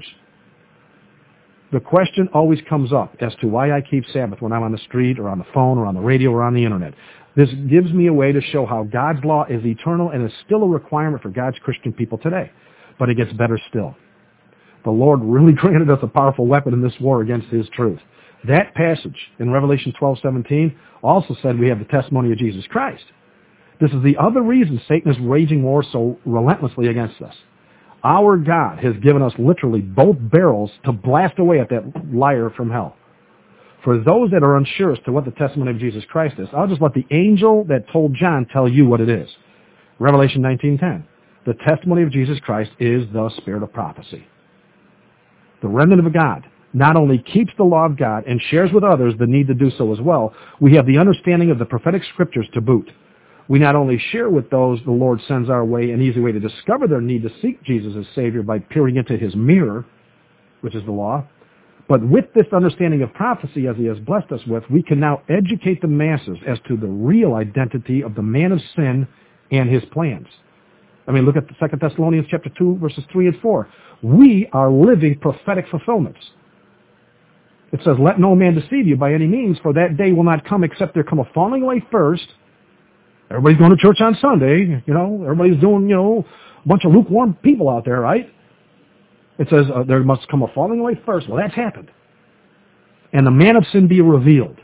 The question always comes up as to why I keep Sabbath when I'm on the street or on the phone or on the radio or on the internet. This gives me a way to show how God's law is eternal and is still a requirement for God's Christian people today. But it gets better still. The Lord really granted us a powerful weapon in this war against His truth. That passage in Revelation 12:17 also said we have the testimony of Jesus Christ. This is the other reason Satan is waging war so relentlessly against us. Our God has given us literally both barrels to blast away at that liar from hell. For those that are unsure as to what the testimony of Jesus Christ is, I'll just let the angel that told John tell you what it is. Revelation 19:10. The testimony of Jesus Christ is the spirit of prophecy. The remnant of God not only keeps the law of God and shares with others the need to do so as well, we have the understanding of the prophetic scriptures to boot. We not only share with those the Lord sends our way an easy way to discover their need to seek Jesus as Savior by peering into His mirror, which is the law, but with this understanding of prophecy as He has blessed us with, we can now educate the masses as to the real identity of the man of sin and his plans. I mean, look at 2 Thessalonians chapter 2, verses 3 and 4. We are living prophetic fulfillments. It says, let no man deceive you by any means, for that day will not come except there come a falling away first. Everybody's going to church on Sunday, everybody's doing, a bunch of lukewarm people out there, right? It says there must come a falling away first. Well, that's happened. And the man of sin be revealed,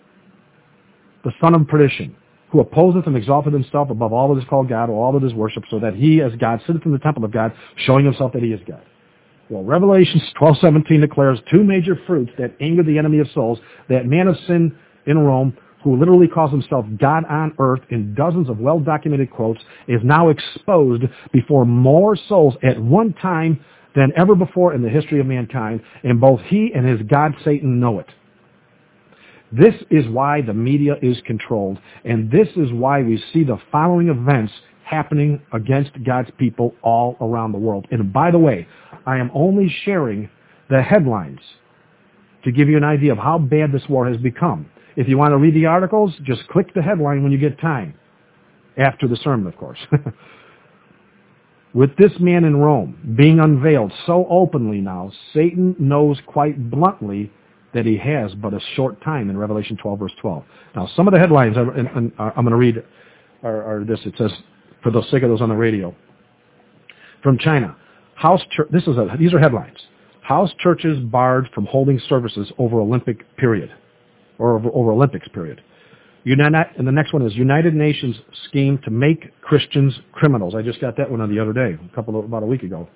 the son of perdition, who opposeth and exalteth himself above all that is called God or all that is worshipped, so that he as God sitteth in the temple of God, showing himself that he is God. Well, Revelation 12:17 declares two major fruits that anger the enemy of souls, that man of sin in Rome, who literally calls himself God on earth in dozens of well-documented quotes, is now exposed before more souls at one time than ever before in the history of mankind, and both he and his God Satan know it. This is why the media is controlled, and this is why we see the following events happening against God's people all around the world. And by the way, I am only sharing the headlines to give you an idea of how bad this war has become. If you want to read the articles, just click the headline when you get time. After the sermon, of course. With this man in Rome being unveiled so openly now, Satan knows quite bluntly that he has but a short time in Revelation 12, verse 12. Now, some of the headlines I'm going to read are this. It says, for the sake of those on the radio, from China, these are headlines. House churches barred from holding services over Olympic period. Or over Olympics period. And the next one is United Nations scheme to make Christians criminals. I just got that one on the other day, about a week ago.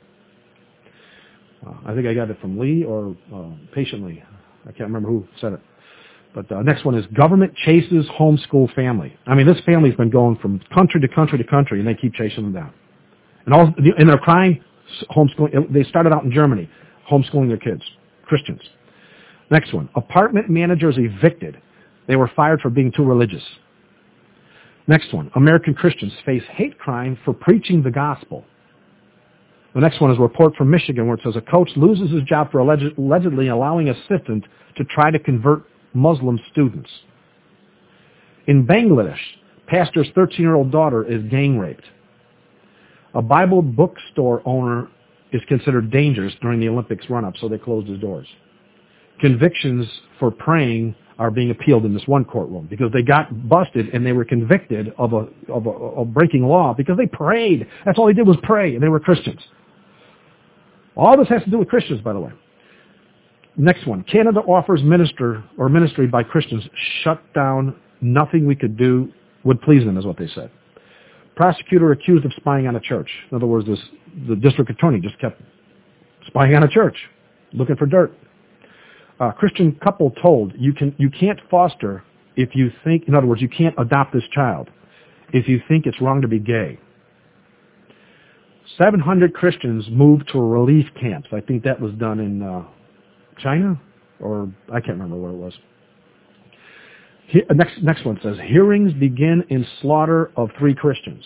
I think I got it from Lee or Patient Lee. I can't remember who said it. But next one is government chases homeschool family. I mean, this family's been going from country to country to country, and they keep chasing them down. And they're crying homeschooling. They started out in Germany, homeschooling their kids, Christians. Next one, apartment managers evicted. They were fired for being too religious. Next one, American Christians face hate crime for preaching the gospel. The next one is a report from Michigan where it says a coach loses his job for allegedly allowing assistant to try to convert Muslim students. In Bangladesh, pastor's 13-year-old daughter is gang raped. A Bible bookstore owner is considered dangerous during the Olympics run-up, so they closed his doors. Convictions for praying are being appealed in this one courtroom because they got busted and they were convicted of breaking law because they prayed. That's all they did was pray, and they were Christians. All this has to do with Christians, by the way. Next one. Canada offers ministry by Christians shut down. Nothing we could do would please them, is what they said. Prosecutor accused of spying on a church. In other words, the district attorney just kept spying on a church, looking for dirt. Christian couple told, you can't foster if you think, in other words, you can't adopt this child if you think it's wrong to be gay. 700 Christians moved to relief camps. I think that was done in China, or I can't remember where it was. Next one says, hearings begin in slaughter of 3 Christians.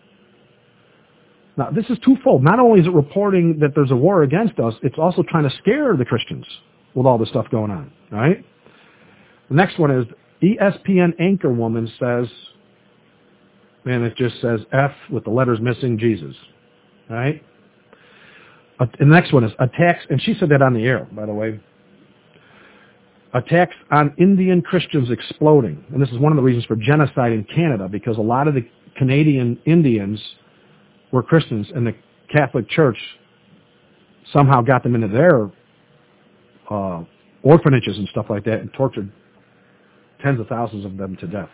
Now, this is twofold. Not only is it reporting that there's a war against us, it's also trying to scare the Christians with all this stuff going on, right? The next one is ESPN anchor woman says, and it just says F with the letters missing, Jesus, right? And the next one is attacks, and she said that on the air, by the way. Attacks on Indian Christians exploding. And this is one of the reasons for genocide in Canada, because a lot of the Canadian Indians were Christians, and the Catholic Church somehow got them into their orphanages and stuff like that and tortured tens of thousands of them to death.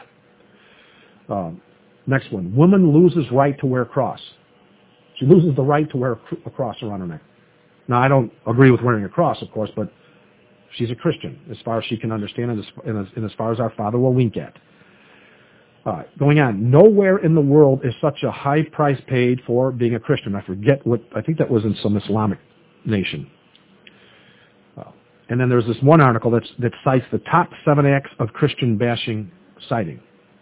Next one. Woman loses right to wear cross. She loses the right to wear a cross around her neck. Now, I don't agree with wearing a cross, of course, but she's a Christian as far as she can understand and as far as our Father will wink at. Going on. Nowhere in the world is such a high price paid for being a Christian. I think that was in some Islamic nation. And then there's this one article that cites the top 7 acts of Christian bashing cited.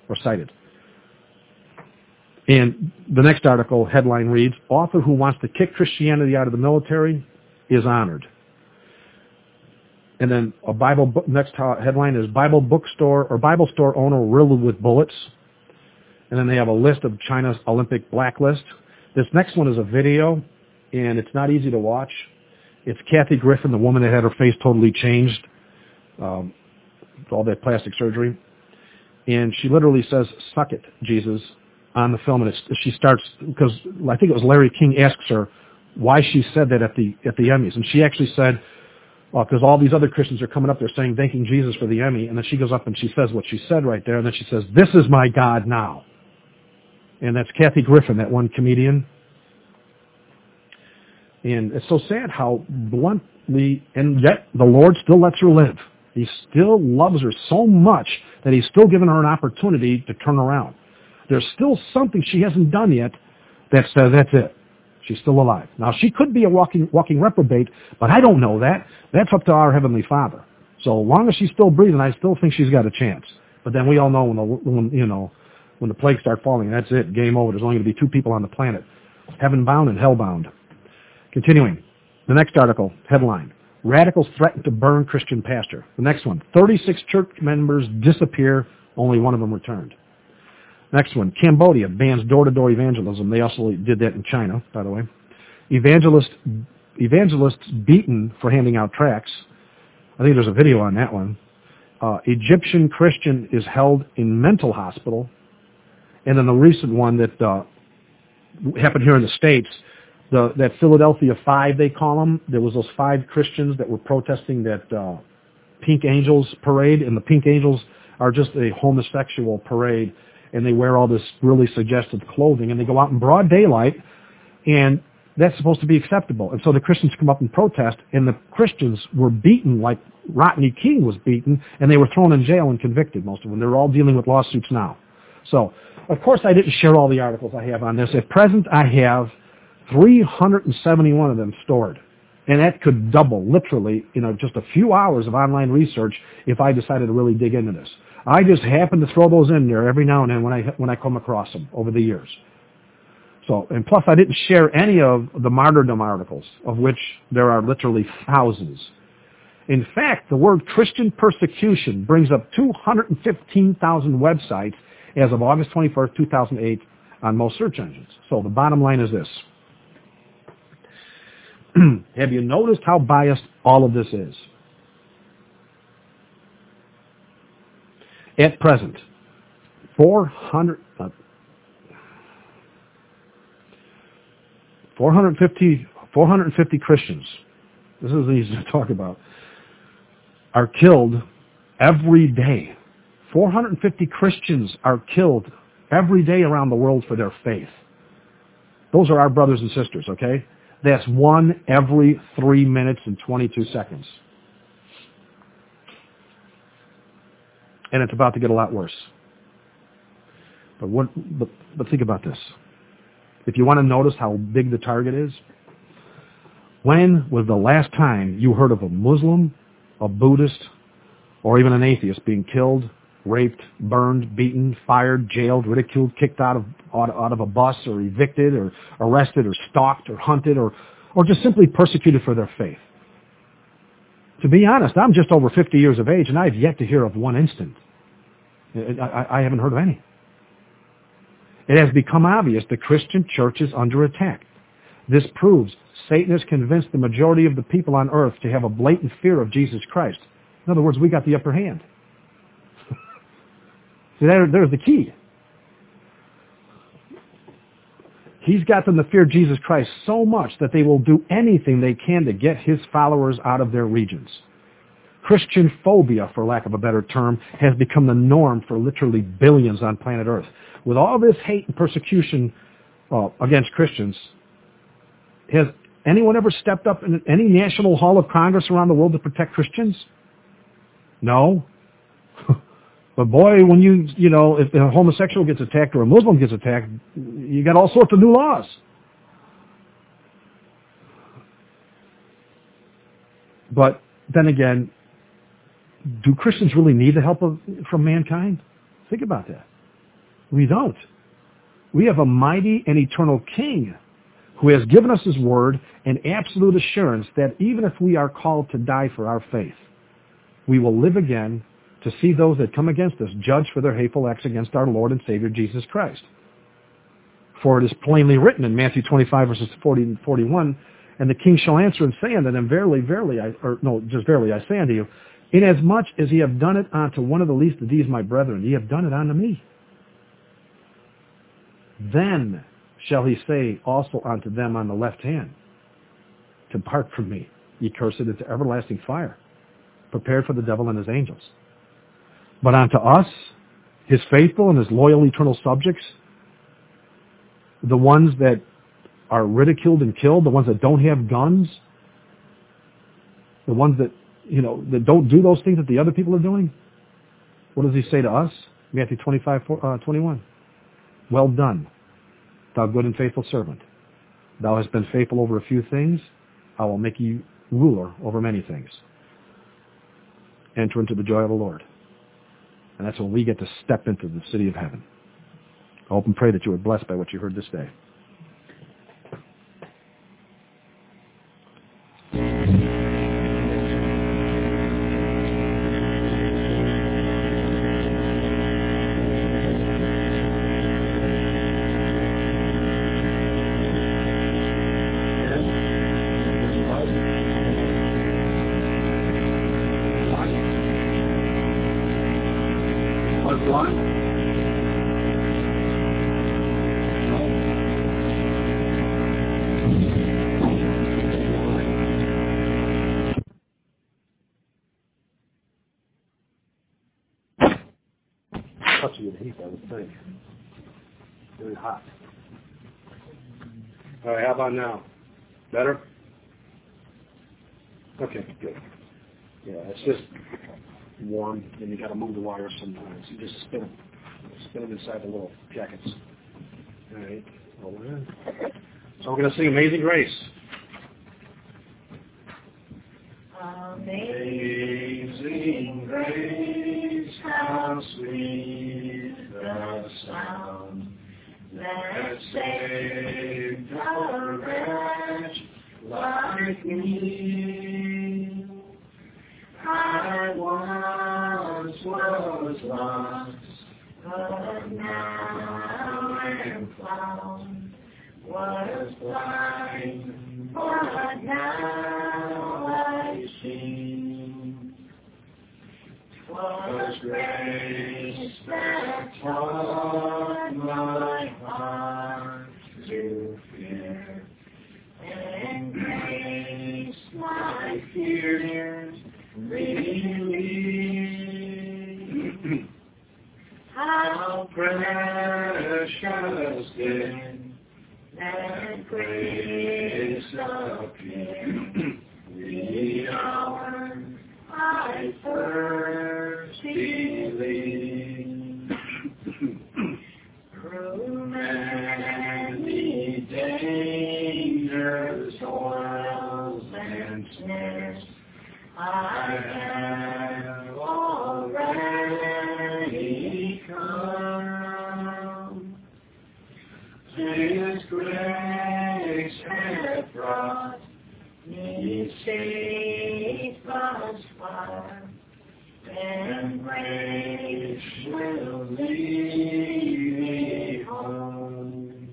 And the next article headline reads, author who wants to kick Christianity out of the military is honored. And then next headline is Bible store owner riddled with bullets. And then they have a list of China's Olympic blacklist. This next one is a video, and it's not easy to watch. It's Kathy Griffin, the woman that had her face totally changed, all that plastic surgery. And she literally says, suck it, Jesus, on the film. And she starts, because I think it was Larry King asks her why she said that at the Emmys. And she actually said, because all these other Christians are coming up there saying, thanking Jesus for the Emmy. And then she goes up and she says what she said right there. And then she says, this is my God now. And that's Kathy Griffin, that one comedian. And it's so sad how bluntly, and yet the Lord still lets her live. He still loves her so much that He's still given her an opportunity to turn around. There's still something she hasn't done yet that says, that's it. She's still alive. Now, she could be a walking reprobate, but I don't know that. That's up to our Heavenly Father. So long as she's still breathing, I still think she's got a chance. But then we all know when the plagues start falling, that's it. Game over. There's only going to be 2 people on the planet, heaven-bound and hell-bound. Continuing. The next article, headline, radicals threaten to burn Christian pastor. The next one, 36 church members disappear, only one of them returned. Next one, Cambodia bans door-to-door evangelism. They also did that in China, by the way. Evangelists beaten for handing out tracts. I think there's a video on that one. Egyptian Christian is held in mental hospital. And then the recent one that happened here in the States, that Philadelphia 5, they call them. There was those 5 Christians that were protesting that Pink Angels parade, and the Pink Angels are just a homosexual parade, and they wear all this really suggestive clothing, and they go out in broad daylight, and that's supposed to be acceptable. And so the Christians come up and protest, and the Christians were beaten like Rodney King was beaten, and they were thrown in jail and convicted, most of them. They're all dealing with lawsuits now. So, of course, I didn't share all the articles I have on this. At present, I have 371 of them stored. And that could double, literally, just a few hours of online research if I decided to really dig into this. I just happen to throw those in there every now and then when I come across them over the years. So, and plus I didn't share any of the martyrdom articles, of which there are literally thousands. In fact, the word Christian persecution brings up 215,000 websites as of August 21st, 2008 on most search engines. So the bottom line is this. Have you noticed how biased all of this is? At present, 450 Christians, this is easy to talk about, are killed every day. 450 Christians are killed every day around the world for their faith. Those are our brothers and sisters, okay? That's one every 3 minutes and 22 seconds. And it's about to get a lot worse. But think about this. If you want to notice how big the target is, when was the last time you heard of a Muslim, a Buddhist, or even an atheist being killed, raped, burned, beaten, fired, jailed, ridiculed, kicked out of a bus, or evicted, or arrested, or stalked, or hunted, or just simply persecuted for their faith? To be honest, I'm just over 50 years of age, and I've yet to hear of one instant. I haven't heard of any. It has become obvious the Christian church is under attack. This proves Satan has convinced the majority of the people on earth to have a blatant fear of Jesus Christ. In other words, we got the upper hand. See, there's the key. He's got them to fear Jesus Christ so much that they will do anything they can to get his followers out of their regions. Christian phobia, for lack of a better term, has become the norm for literally billions on planet Earth. With all this hate and persecution against Christians, has anyone ever stepped up in any national hall of Congress around the world to protect Christians? No. But boy, when if a homosexual gets attacked or a Muslim gets attacked, you got all sorts of new laws. But then again, do Christians really need the help from mankind? Think about that. We don't. We have a mighty and eternal King who has given us his word and absolute assurance that even if we are called to die for our faith, we will live again to see those that come against us judged for their hateful acts against our Lord and Savior Jesus Christ. For it is plainly written in Matthew 25, verses 40 and 41, and the king shall answer and say unto them, verily, verily, verily, I say unto you, inasmuch as ye have done it unto one of the least of these my brethren, ye have done it unto me. Then shall he say also unto them on the left hand, depart from me, ye cursed, into everlasting fire, prepared for the devil and his angels. But unto us, his faithful and his loyal eternal subjects, the ones that are ridiculed and killed, the ones that don't have guns, the ones that that don't do those things that the other people are doing, what does he say to us? Matthew 25:21. Well done, thou good and faithful servant. Thou hast been faithful over a few things. I will make you ruler over many things. Enter into the joy of the Lord. And that's when we get to step into the city of heaven. I hope and pray that you are blessed by what you heard this day. Touching the heat, I would think. Very hot. All right, how about now? Better? Okay, good. Yeah, it's just warm, and you got to move the wires sometimes. You just spin them inside the little jackets. All right, hold on. So we're going to sing Amazing Grace. Amazing grace, how sweet the sound that saved a wretch like me. was lost, but now am found. Was blind, but now I see. 'Twas grace that taught my heart to fear, and grace my fears relieved. How precious did that grace appear, the hour I first believed. Through many dangers, toils, and snares, I have already come. His grace hath brought me safe thus far, and grace will lead me home.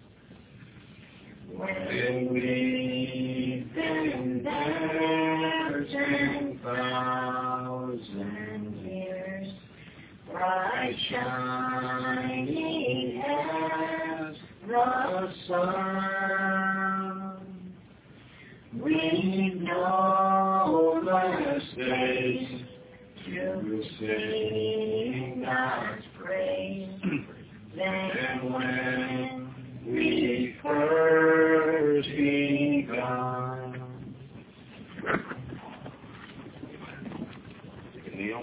When we've been there 10,000 years, bright shining as the sun, we've no less days to sing God's praise than when we first begun. You can kneel.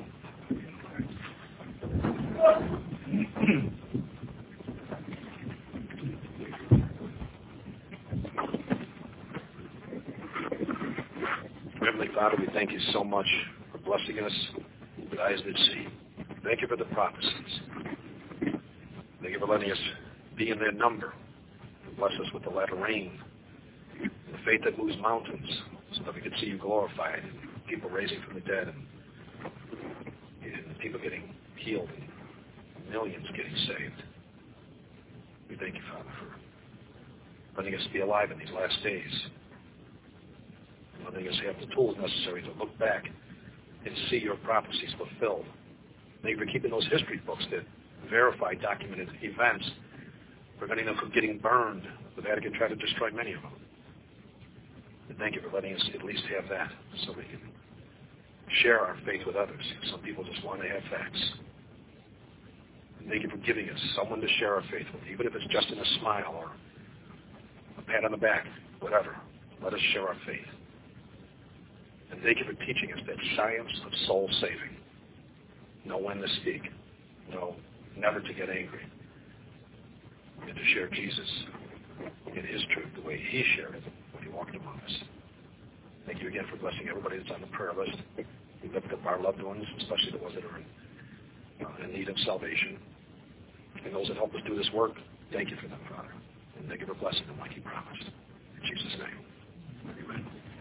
Heavenly Father, we thank you so much for blessing us with eyes that see. Thank you for the prophecies. Thank you for letting us be in their number. Bless us with the latter rain, the faith that moves mountains, so that we can see you glorified, and people raising from the dead, and people getting healed, and millions getting saved. We thank you, Father, for letting us be alive in these last days, and letting us have the tools necessary to look back and see your prophecies fulfilled. Thank you for keeping those history books that verify documented events, preventing them from getting burned. The Vatican tried to destroy many of them. And thank you for letting us at least have that so we can share our faith with others. Some people just want to have facts. And thank you for giving us someone to share our faith with, even if it's just in a smile or a pat on the back, whatever. Let us share our faith. And thank you for teaching us that science of soul saving. Know when to speak. Know never to get angry. And to share Jesus in his truth the way he shared it when he walked among us. Thank you again for blessing everybody that's on the prayer list. We lift up our loved ones, especially the ones that are in need of salvation. And those that help us do this work, thank you for them, Father. And thank you for blessing them like you promised. In Jesus' name, amen.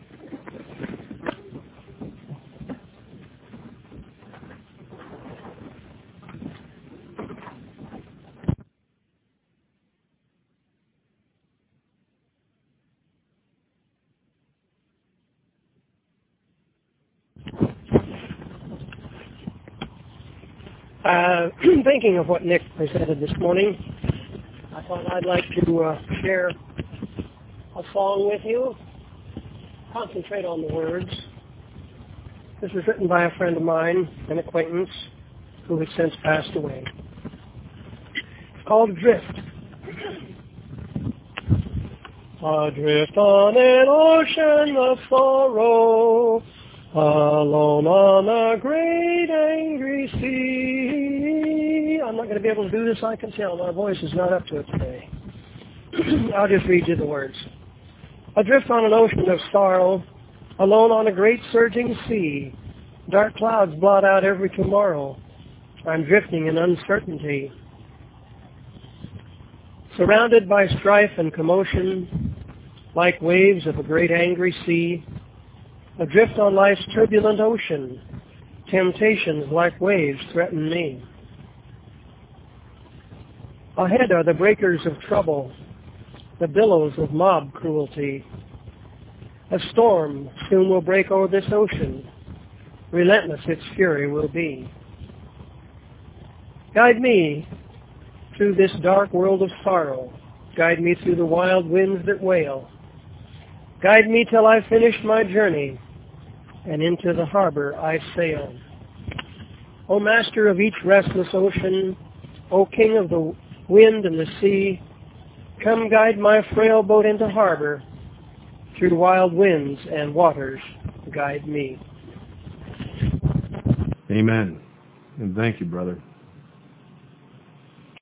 Thinking of what Nick presented this morning, I thought I'd like to share a song with you. Concentrate on the words. This was written by a friend of mine, an acquaintance, who has since passed away. It's called Adrift. Adrift on an ocean of sorrow, alone on a great angry sea. I'm not going to be able to do this, I can tell. My voice is not up to it today. I'll just read you the words. Adrift on an ocean of sorrow, alone on a great surging sea. Dark clouds blot out every tomorrow. I'm drifting in uncertainty. Surrounded by strife and commotion, like waves of a great angry sea, adrift on life's turbulent ocean, Temptations like waves threaten me. Ahead are the breakers of trouble, the billows of mob cruelty. A storm soon will break o'er this ocean. Relentless its fury will be. Guide me through this dark world of sorrow. Guide me through the wild winds that wail. Guide me till I finish my journey, and into the harbor I sail. O Master of each restless ocean, O King of the wind and the sea, come guide my frail boat into harbor. Through wild winds and waters, guide me. Amen. And thank you, brother.